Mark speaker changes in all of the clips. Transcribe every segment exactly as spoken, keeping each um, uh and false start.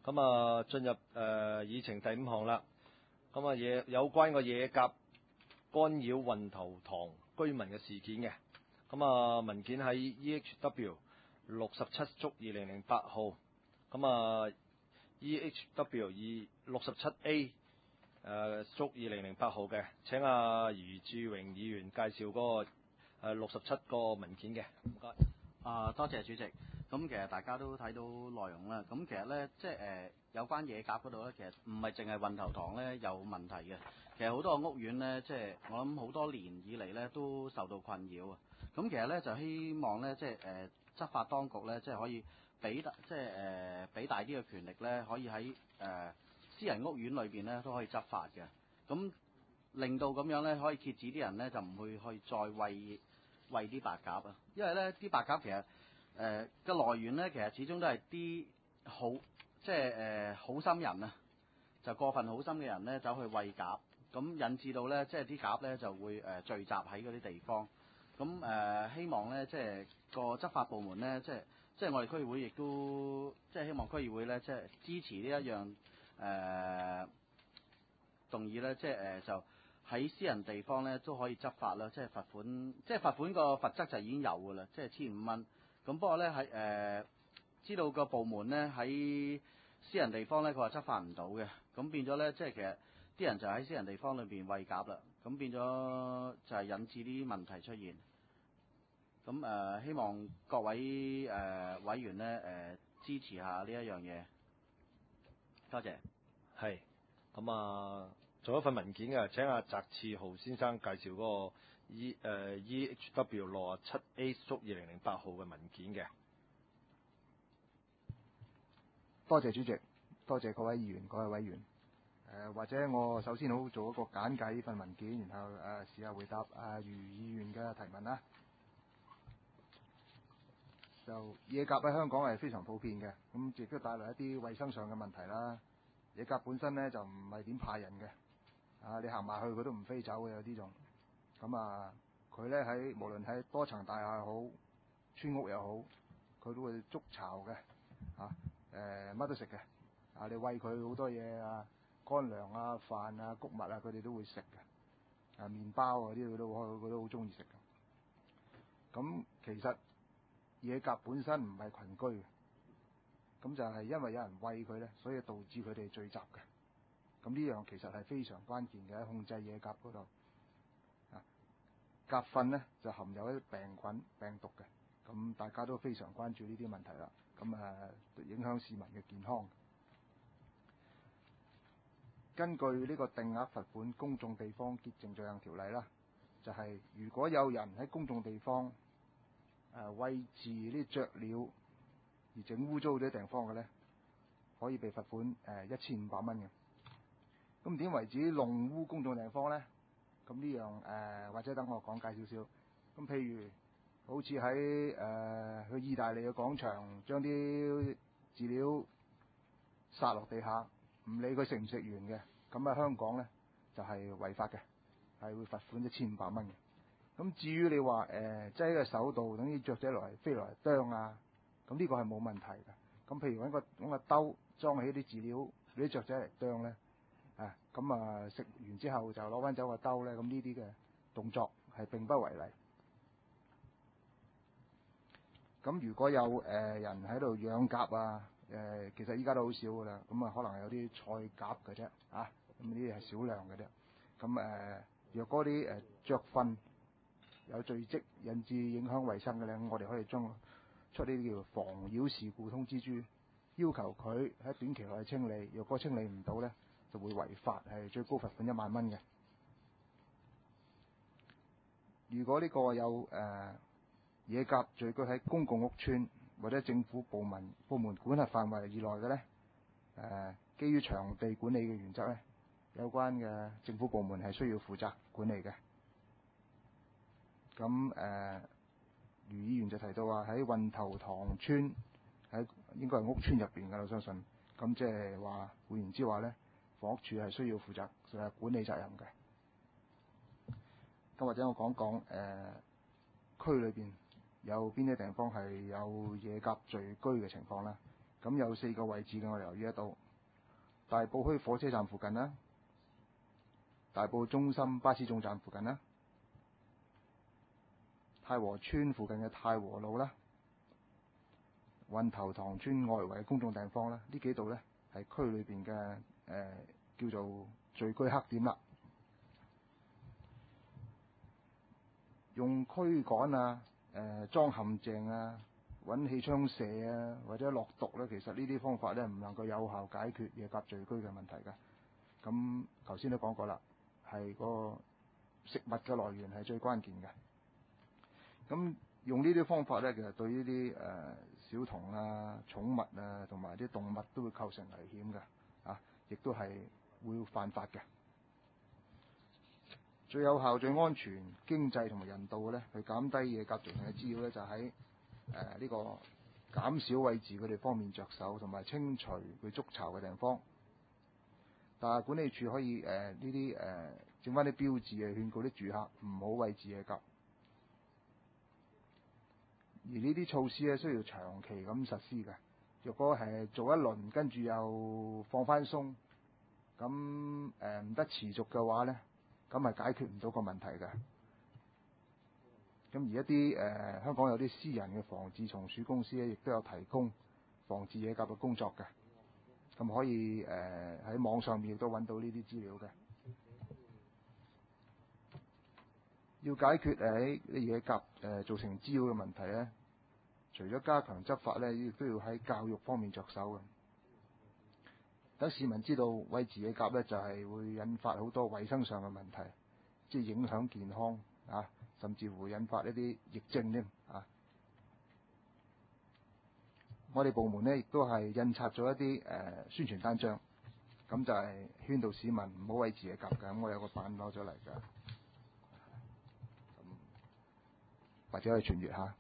Speaker 1: 咁啊，進入誒、呃、議程第五項啦。咁啊，野有關個野鴿干擾運頭塘居民嘅事件嘅。咁啊，文件喺 E H W 六十七足二零零八號。咁啊 ，E H W 二六十七 A 誒足二零零八號嘅。請阿、啊、余志榮議員介紹嗰、那個誒六十七個文件嘅。唔該。
Speaker 2: 啊，多謝主席。咁其實大家都睇到內容啦。咁其實咧，即係誒、呃、有關野鴿嗰度咧，其實唔係淨係運頭塘咧有問題嘅。其實好多個屋苑咧，即係我諗好多年以嚟咧都受到困擾啊。咁其實咧就希望咧，即係誒、呃、執法當局咧，即係可以俾大即係誒俾大啲嘅權力咧，可以喺誒、呃、私人屋苑裏邊咧都可以執法嘅。咁令到咁樣咧，可以遏止啲人咧就唔會去再餵餵啲白鴿啊。因為咧啲白鴿其實誒嘅來源咧，其實始終都係啲好即係誒、呃、好心人啊，就過分好心嘅人咧走去餵鴿，咁引致到咧即係啲鴿咧就會誒、呃、聚集喺嗰啲地方。咁誒、呃、希望咧即係個執法部門咧，即係即係我哋區議會亦都即係希望區議會咧即係支持呢一樣誒、呃、動議咧，即係誒、呃、就喺私人地方咧都可以執法啦，即係罰款，即係罰款個罰則就已經有㗎啦，即係千五蚊。咁不過咧喺誒知道個部門咧喺私人地方咧，佢話執法唔到嘅，咁變咗咧即係其實啲人就喺私人地方裏邊餵鴿啦，咁變咗就係引致啲問題出現。咁誒、呃、希望各位誒、呃、委員咧誒、呃、支持下呢一樣嘢，多謝。
Speaker 1: 係。咁啊，仲有一份文件嘅，請阿翟志豪先生介紹嗰個 E 誒、呃、E H W 六十七 A 足二零零八號嘅文件嘅。
Speaker 3: 多謝主席，多謝各位議員、各位委員。誒、呃，或者我首先好做一個簡介呢份文件，然後誒、呃、試下回答阿余議員嘅提問啦。就野鴿喺香港係非常普遍嘅，咁亦都帶來一啲衛生上嘅問題啦。野鴿本身咧就唔係點怕人嘅，啊你行埋去佢都唔飛走嘅，有啲仲。咁啊，佢咧喺無論喺多層大廈好，村屋又好，佢都會築巢嘅，啊誒乜、呃、都食嘅，啊你餵佢好多嘢啊，乾糧啊、飯啊、穀物啊，佢哋都會食嘅，啊麵包嗰啲佢都佢都好中意食嘅。咁其實野鴿本身唔係群居嘅。咁就係因為有人餵佢咧，所以導致佢哋聚集嘅。咁呢樣其實係非常關鍵嘅，喺控制野鴿嗰度。啊，鴿糞咧就含有一啲病菌、病毒嘅。咁大家都非常關注呢啲問題啦。咁誒影響市民嘅健康。根據呢個定額罰款公眾地方潔淨罪行條例啦，就係、是、如果有人喺公眾地方誒餵飼啲雀鳥，而整污糟啲地方嘅咧，可以被罰款誒一千五百蚊嘅。咁點為止弄污公眾地方咧？咁呢樣誒、呃，或者等我講解少少。咁譬如好似喺誒去意大利嘅廣場，將啲飼料撒落地下，唔理佢食唔食完嘅，咁喺香港咧就係、是、違法嘅，係會罰款一千五百蚊嘅。咁至於你話誒，即係喺個手度等啲雀仔來飛來啄啊。咁呢個係冇問題嘅。咁譬如揾個揾個兜裝起啲飼料，啲雀仔嚟啄咧，啊咁啊食完之後就攞翻走個兜咧，咁呢啲嘅動作係並不違例。咁如果有誒、呃、人喺度養鴿啊，誒、呃、其實依家都好少噶啦，咁啊可能有啲菜鴿嘅啫，啊咁呢啲係少量嘅啫。咁誒、呃、若果啲誒雀糞有聚積，引致影響衞生嘅咧，我哋可以將出呢啲叫妨擾事故通知書，要求佢喺短期內清理。若果清理唔到咧，就會違法，係最高罰款一萬蚊嘅。如果呢個有誒、呃、野鴿聚居喺公共屋邨或者政府部門部門管轄範圍以內嘅咧，誒、呃、基於場地管理嘅原則咧，有關嘅政府部門係需要負責管理嘅。咁誒。呃余議員就提到話喺運頭塘村，喺應該係屋村入邊㗎啦，我相信。咁即係話換言之話咧，房屋署係需要負責誒管理責任嘅。咁或者我講講誒區裏邊有邊啲地方係有野鴿聚居嘅情況啦。 咁有四個位置嘅，我哋留意得到。大埔墟火車站附近啦，大埔中心巴士總站附近啦，太和村附近嘅太和路啦，運頭塘村外圍嘅公眾地方啦，呢幾度呢係區裏邊嘅誒叫做聚居黑點啦。用驅趕啊、誒、呃、裝陷阱啊、揾氣槍射啊，或者落毒咧，其實呢啲方法咧唔能夠有效解決野鴿聚居嘅問題嘅。咁頭先都講過啦，係個食物嘅來源係最關鍵嘅。咁用呢啲方法咧，其實對呢啲誒小童啊、寵物啊同埋啲動物都會構成危險嘅，啊，亦都係會犯法嘅。最有效、最安全、經濟同埋人道嘅咧，去減低野鴿族群嘅滋擾咧，就喺誒呢個減少餵飼佢哋方面着手，同埋清除佢築巢嘅地方。但係管理處可以誒呢啲誒整翻啲標誌去勸告啲住客唔好餵飼野鴿。而呢啲措施咧需要長期咁實施嘅。若果係做一輪，跟住又放翻鬆，咁誒唔得持續嘅話咧，咁係解決唔到個問題嘅。咁而一啲誒、呃、香港有啲私人嘅防治蟲鼠公司咧，亦都有提供防治野鴿嘅工作嘅。咁可以誒喺、呃、網上面亦都揾到呢啲資料嘅。要解決誒啲野鴿誒造成滋擾嘅問題咧，除咗加強執法咧，亦都要喺教育方面着手嘅。等市民知道餵飼野鴿咧，就係、是、會引發好多衞生上嘅問題，即係影響健康啊，甚至會引發一啲疫症添啊。我哋部門咧亦都係印刷咗一啲誒、呃、宣傳單張，咁就係勸導市民唔好餵飼野鴿嘅。咁我有個版攞咗嚟㗎。或者可以傳閱下。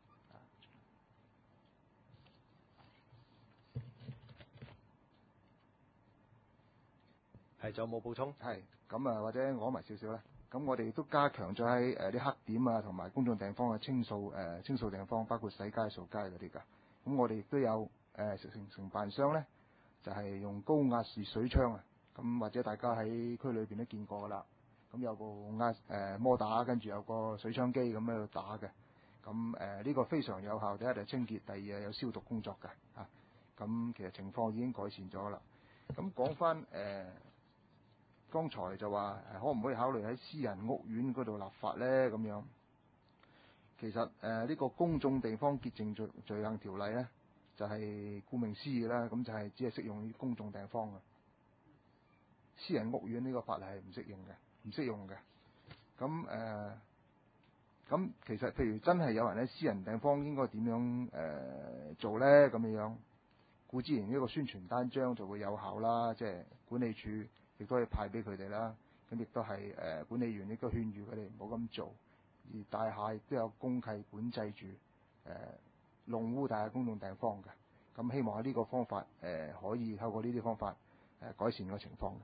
Speaker 1: 係，仲有冇補充？
Speaker 3: 係，咁啊，或者講埋少少啦。咁我哋亦都加強咗喺誒啲黑點啊，同埋公眾地方嘅清掃誒、呃、清掃地方，包括洗街掃街嗰啲㗎。咁我哋亦都有誒承承辦商咧，就係、是、用高壓式水槍啊。咁或者大家喺區裏邊都見過㗎啦。咁有部壓誒摩打，跟住有個水槍機咁喺度打嘅。咁誒呢個非常有效，第一就係清潔，第二係有消毒工作嘅啊。咁其實情況已經改善咗啦。咁講翻誒，剛才就話誒可唔可以考慮喺私人屋苑嗰度立法咧？咁樣其實誒呢、呃這個公眾地方潔淨罪罪行條例咧，就係、是、顧名思義啦，咁就係只係適用於公眾地方嘅。私人屋苑呢個法例係唔適用嘅，唔適用嘅。咁誒。呃咁其實，譬如真係有人喺私人地方應該點樣誒、呃、做咧？咁樣樣，固之然呢個宣傳單張就會有效啦，即係管理處亦都可以派俾佢哋啦。咁亦都係誒管理員亦都勸喻佢哋唔好咁做。而大廈亦都有公契管制住誒、呃、弄污大廈公眾地方嘅。咁希望喺呢個方法誒、呃、可以透過呢啲方法誒、呃、改善個情況嘅。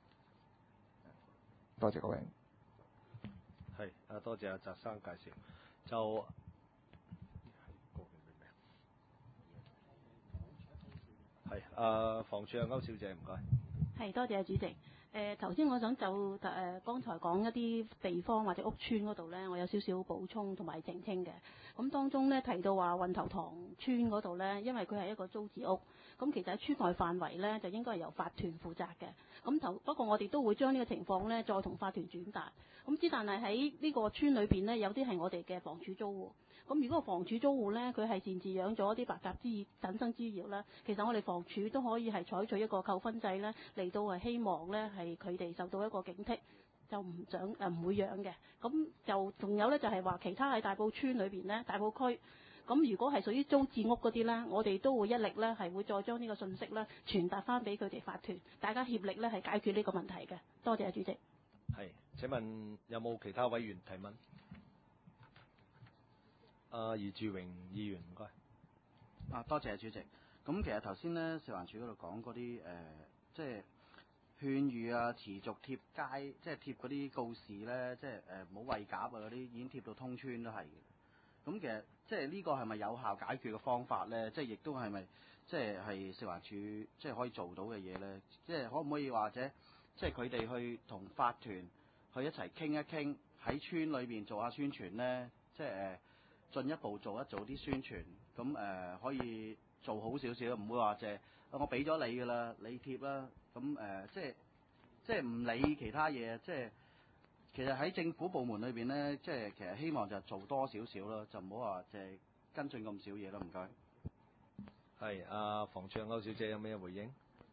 Speaker 3: 多謝各位。
Speaker 1: 係啊，多謝阿澤生介紹。就係啊，房署啊，歐小姐唔該。
Speaker 4: 係，多謝主席。誒頭先我想就誒、呃、剛才講一啲地方或者屋邨嗰度咧，我有少少補充同埋澄清嘅。咁當中咧提到話運頭塘村嗰度咧，因為佢係一個租置屋，咁其實喺村內範圍咧就應該係由法團負責嘅。咁頭不過我哋都會將呢個情況咧再同法團轉達。咁之但係喺呢個村裏邊咧，有啲係我哋嘅房署租戶。咁如果個房署租戶咧，佢係擅自養咗啲白鴿滋產生滋擾咧，其實我哋房署都可以係採取一個扣分制咧，嚟到係希望咧係佢哋受到一個警惕，就唔想誒唔會養嘅。咁就仲有咧就係話其他喺大埔村裏邊咧，大埔區，咁如果係屬於租置屋嗰啲咧，我哋都會一力咧係會再將呢個信息咧傳達翻俾佢哋法團，大家協力咧係解決呢個問題嘅。多謝主席。
Speaker 1: 係，請問有冇其他委員提問？啊，余志榮議員唔該。
Speaker 2: 啊，多謝主席。咁其實頭先咧，食環署嗰度講嗰啲誒，即係勸喻啊，持續貼街，即係貼嗰啲告示咧，即係誒唔好餵鴿啊嗰啲，已經貼到通村都係嘅。 咁其實即係呢個係咪有效解決嘅方法咧？即係亦都係咪即係係食環署即係可以做到嘅嘢咧？即係可唔可以或者即係佢哋去同法團去一齊傾一傾，喺村裏邊做下宣傳咧？即係誒進一步做一做啲宣傳，咁誒、呃、可以做好少少，唔會話淨係我俾咗你㗎啦，你貼啦，咁誒、呃、即係即係唔理其他嘢，即係。其實喺政府部門裏邊咧，即係其實希望就做多少少咯，就唔好話即係跟進咁少嘢咯。唔該。
Speaker 1: 係阿房署歐小姐有咩回應？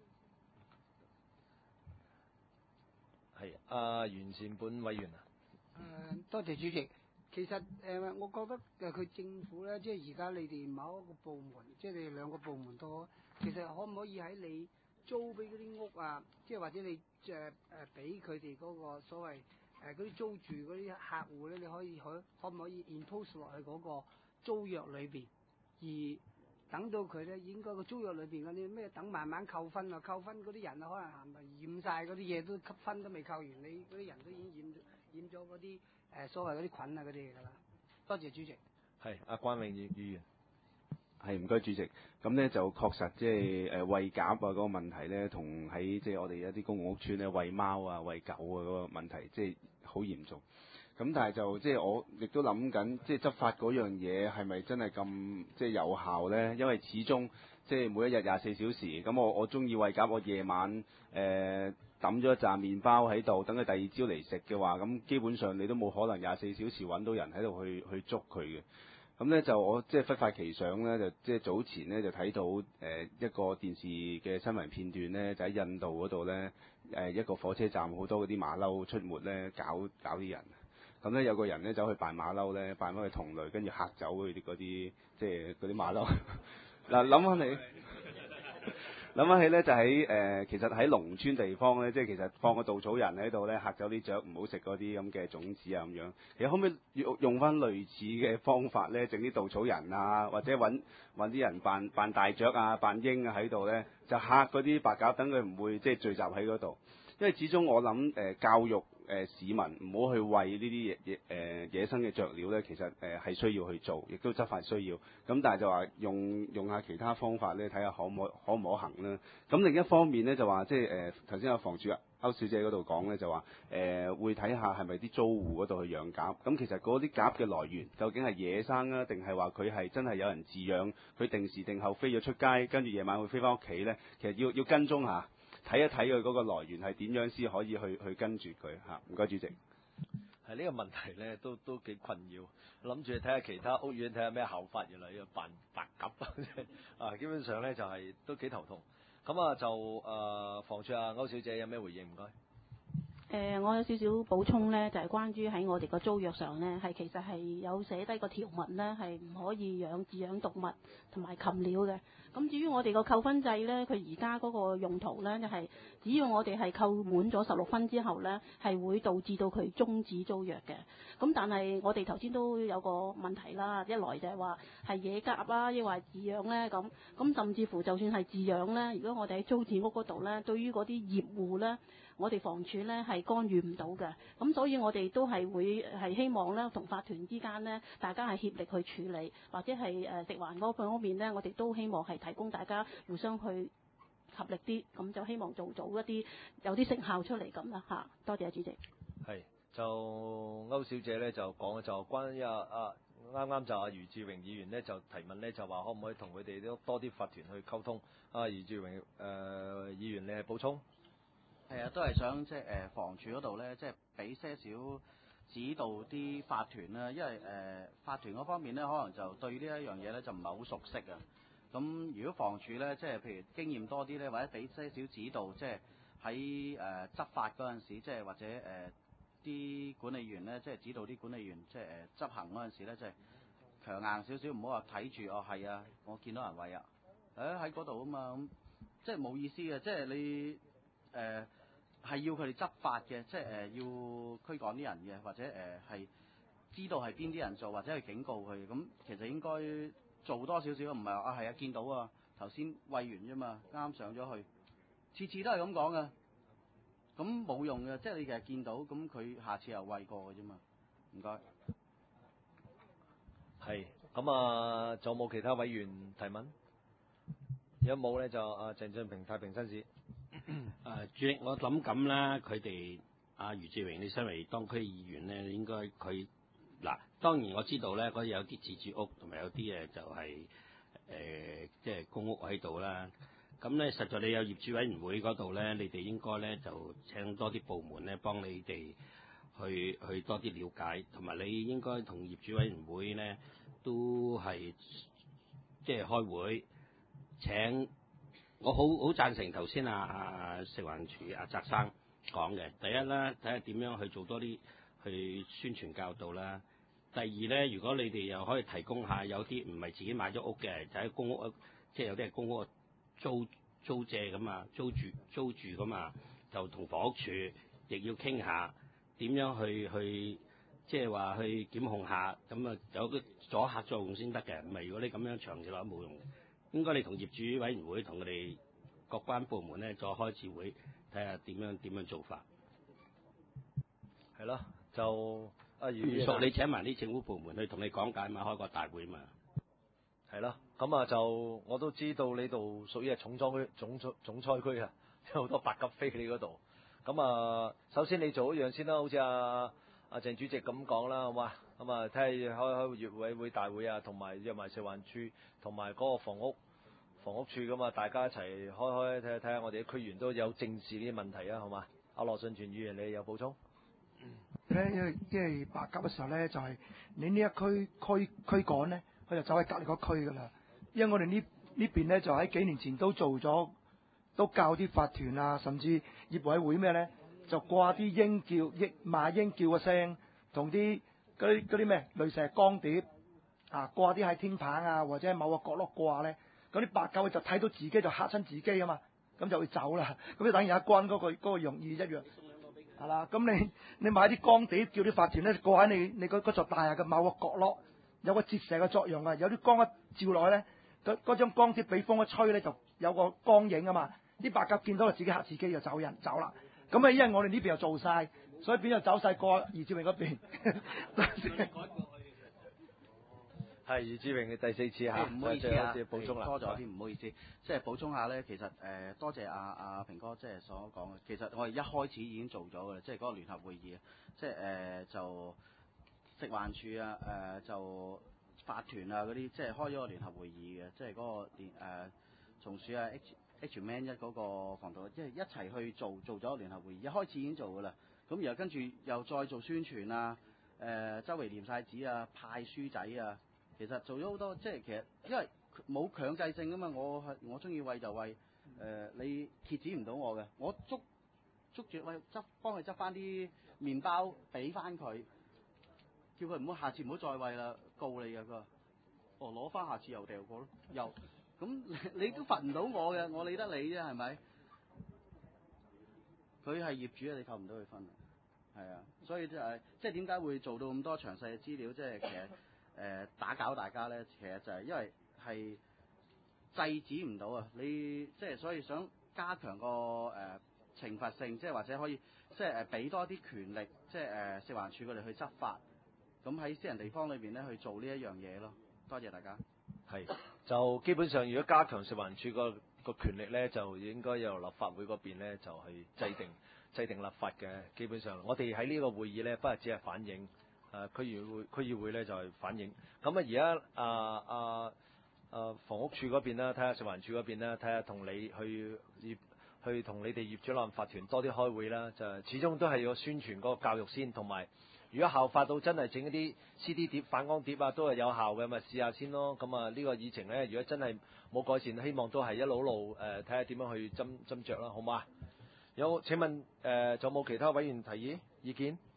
Speaker 1: 係阿袁善本委員啊。
Speaker 5: 誒、呃，多謝主席。其實誒、呃，我覺得誒佢政府咧，即係而家你哋某一個部門，即係你哋兩個部門都，其實可唔可以喺你租俾嗰啲屋啊，即係或者你誒誒俾佢哋嗰個所謂誒嗰啲租住嗰啲客戶咧，你可以可可唔可以 impose 落去嗰個租約裏邊，而等到佢咧應該個租約裏邊嗰啲咩等慢慢扣分啊，扣分嗰啲人啊，可能係咪染晒嗰啲嘢都吸分都未扣完，你嗰啲人都已經染咗染咗嗰啲誒所謂嗰啲菌啊嗰啲嘢㗎啦。多謝主席。係
Speaker 1: 阿關永議議員。
Speaker 6: 係唔該主席，咁咧就確實即係誒餵鴿啊嗰個問題咧，同喺即係我哋一啲公共屋邨咧餵貓啊餵狗啊嗰個問題，即係好嚴重。咁但係就即係我亦都諗緊，即係執法嗰樣嘢係咪真係咁即係有效咧？因為始終即係每一日廿四小時，咁我我中意餵鴿，我夜晚誒抌咗一紮麵包喺度，等佢第二朝嚟食嘅話，咁基本上你都冇可能廿四小時揾到人喺度去去捉佢嘅。咁咧就我即係忽發奇想咧，就即係早前咧就睇到誒、呃、一個電視嘅新聞片段咧，就喺印度嗰度咧誒一個火車站好多嗰啲馬騮出沒咧，搞搞啲人。咁咧有個人咧走去扮馬騮咧，扮翻佢同類，跟住嚇走佢啲嗰啲即係嗰啲馬騮。嗱諗翻你。諗翻起咧，就喺誒、呃，其實喺農村地方咧，即係其實放個稻草人喺度咧，嚇走啲雀，唔好食嗰啲咁嘅種子啊咁樣。其實可唔可以用用翻類似嘅方法咧，整啲稻草人啊，或者揾揾啲人扮扮大雀啊、扮鷹啊喺度咧，就嚇嗰啲白鴿，等佢唔會即係聚集喺嗰度。因為始終我諗誒、呃、教育誒、呃、市民唔好去餵呢啲野野誒、呃、野生嘅雀鳥咧，其實誒係、呃、需要去做，亦都執法需要。咁但係就話用用下其他方法咧，睇下可唔可可唔可行啦。咁另一方面咧就話即係誒頭先有房署歐小姐嗰度講咧就話誒、呃、會睇下係咪啲租戶嗰度去養鴿。咁其實嗰啲鴿嘅來源究竟係野生啊，定係話佢係真係有人飼養？佢定時定候飛咗出街，跟住夜晚會飛翻屋企咧。其實要要跟蹤下。睇一睇佢嗰個來源係點樣先可以去去跟住佢嚇，唔該主席。
Speaker 1: 係呢、這個問題咧，都都幾困擾。諗住睇下其他屋苑睇下咩效法，原來要扮白鴿啊！基本上咧就係、是、都幾頭痛。咁啊就誒、呃、房署啊歐小姐有咩回應？唔該。
Speaker 4: 誒、呃，我有少少補充咧，就係、是、關於喺我哋個租約上咧，係其實係有寫低個條文咧，係唔可以養飼養動物同埋禽鳥嘅。咁至於我哋個扣分制咧，佢而家嗰個用途咧，就係、是、只要我哋係扣滿咗十六分之後咧，係會導致到佢終止租約嘅。咁但係我哋頭先都有個問題啦，一來就係話係野鴿啦，抑或係飼養咧咁。咁甚至乎就算係飼養咧，如果我哋喺租置屋嗰度咧，對於嗰啲業戶咧，我哋房署咧係干預唔到嘅。咁所以我哋都係會係希望咧，同法團之間咧，大家係協力去處理，或者係誒食環嗰方面咧，我哋都希望係提供大家互相去合力啲，咁就希望做到一啲有啲成效出嚟咁啦嚇。多謝主席。
Speaker 1: 係就歐小姐咧就講就關於啊啊啱啱就阿余志榮議員咧就提問咧就話可唔可以同佢哋都多啲法團去溝通？啊余志榮誒、呃、議員你係補充？
Speaker 2: 係啊，都係想即係誒房署嗰度咧，即係俾些少指導啲法團啦，因為誒、呃、法團嗰方面咧，可能就對呢一樣嘢咧就唔係好熟悉啊。咁如果房署咧，即係譬如經驗多啲咧，或者俾些少指導，即係喺誒執法嗰陣時，即係或者誒啲、呃、管理員咧，即係指導啲管理員，即係誒、呃、執行嗰陣時咧，即係強硬少少，唔好話睇住哦係啊，我見到人餵啊，誒喺嗰度啊嘛，咁即係冇意思嘅，即係你。誒係、呃、要佢哋執法嘅，即係誒、呃、要驅趕啲人嘅，或者誒係、呃、知道係邊啲人做，或者係警告佢。咁其實應該做多少少，唔係話啊係啊見到啊頭先餵完啫嘛，啱上咗去，次次都係咁講嘅，咁冇用嘅，即係你其實見到，咁佢下次又餵過嘅啫嘛，唔該。
Speaker 1: 係，咁啊，仲有冇其他委員提問？有冇咧就啊鄭俊平太平紳士。
Speaker 7: 誒主席，我諗咁啦，佢哋阿余志榮，你身為當區議員咧，應該佢嗱，當然我知道咧，嗰有啲自住屋同埋有啲誒就係誒即係公屋喺度啦。咁咧，實在你有業主委員會嗰度咧，你哋應該咧就請多啲部門咧幫你哋去去多啲了解，同埋你應該同業主委員會咧都係即係開會請。我好好贊成頭先啊啊食環署阿澤生講嘅，第一啦，睇下點樣去做多啲去宣傳教導啦。第二咧，如果你哋又可以提供下有啲唔係自己買咗屋嘅，就喺公屋，即係有啲係公屋租租借咁啊，租住租住咁啊，就同房屋署亦要傾下點樣去去即係話去檢控下，咁啊有個阻嚇作用先得嘅，唔係如果你咁樣長期落冇用嘅。應該你同業主委員會同佢哋各關部門咧再開次會，睇下點樣點樣做法。
Speaker 1: 係咯，就阿余
Speaker 7: 余叔，你請埋啲政府部門去同你講解嘛，開個大會嘛。
Speaker 1: 係咯，咁啊就我都知道你度屬於係重災區、總總總災區啊，有好多白鴿飛你嗰度。咁啊，首先你做一樣先啦，好似阿阿鄭主席咁講啦，好嘛？咁啊，睇下開開業委會大會啊，同埋約埋食環署同埋嗰個房屋。房屋處咁啊，大家一齊開開睇下睇下，我哋啲區員都有正視呢啲問題啊，好嘛？阿羅信全議員，你有補充？
Speaker 8: 咧，因為因為白鴿嘅時候咧，就係、是、你呢一區區區幹咧，佢就走喺隔離嗰區噶啦。因為我哋呢呢邊咧，就喺幾年前都做咗，都教啲法團啊，甚至業委會咩咧，就掛啲鷹叫、鷹馬鷹叫嘅聲，同啲嗰啲嗰啲咩雷射光碟啊，掛啲喺天棚啊，或者喺某個角落掛咧。嗰啲白鴿就睇到自己就嚇親自己啊嘛，咁就會走啦。咁就等於阿關嗰個嗰個用意一樣，係啦。咁你你買啲光碟叫啲法團咧掛喺你你嗰嗰座大廈嘅某個角落，有個折射嘅作用啊。有啲光一照落去咧，嗰嗰張光碟俾風一吹咧，就有個光影啊嘛。啲白鴿見到就自己嚇自己就走人走啦。咁啊，因為我哋呢邊又做晒，所以變咗走晒過余志榮嗰邊。
Speaker 1: 係余志榮嘅第四次嚇，
Speaker 2: 唔好意思啊，
Speaker 1: 補充啦，
Speaker 2: 多咗啲唔好意思，即係補充下咧。其實誒、呃，多謝阿阿平哥即係所講嘅。其實我哋一開始已經做咗嘅，即係嗰個聯合會議啊，即係誒、呃、就食環署啊，誒、呃、就法團啊嗰啲，即係開咗個聯合會議嘅，即係嗰個聯誒松鼠啊 H H man 一嗰個防盜，即係一齊去做做咗個聯合會議，一開始已經做㗎啦。咁然後跟住又再做宣傳啊，誒、呃、周圍黏晒紙啊，派書仔啊。其實做咗好多，即係其實因為冇強制性噶嘛，我係我中意餵就餵，誒、呃、你遏止唔到我嘅，我捉捉住餵執幫佢執翻啲麵包俾翻佢，叫佢唔好下次唔好再餵啦，告你嘅佢話，哦攞翻下次又掉過咯，又咁你都罰唔到我嘅，我理得你啫係咪？佢係業主啊，你扣唔到佢分啊，係啊，所以就係即係點解會做到咁多詳細嘅資料，即係其實。誒、呃、打攪大家咧，其實就係因為係制止唔到啊！你即係所以想加強個誒、呃、懲罰性，即係或者可以即係誒俾多啲權力，即係誒、呃、食環署佢哋去執法，咁喺私人地方裏邊咧去做呢一樣嘢咯。多謝大家。
Speaker 1: 係就基本上，如果加強食環署個個權力咧，就應該由立法會嗰邊咧就去制定制定立法嘅。基本上，我哋喺呢個會議咧，不係只係反映。誒區議會區議會咧就係、是、反映，咁啊而家啊啊啊房屋署嗰邊啦，睇下食環署嗰邊啦，睇下同你去業去同你哋業主立案法團多啲開會啦，就始終都係要宣傳嗰個教育先，同埋如果效法到真係整一啲 C D 碟、反光碟啊，都係有效嘅，咪試下先咯。咁啊呢個議程咧，如果真係冇改善，希望都係一路路誒睇下點樣去斟斟酌啦，好嘛？有請問誒仲、呃、有冇其他委員提議意見？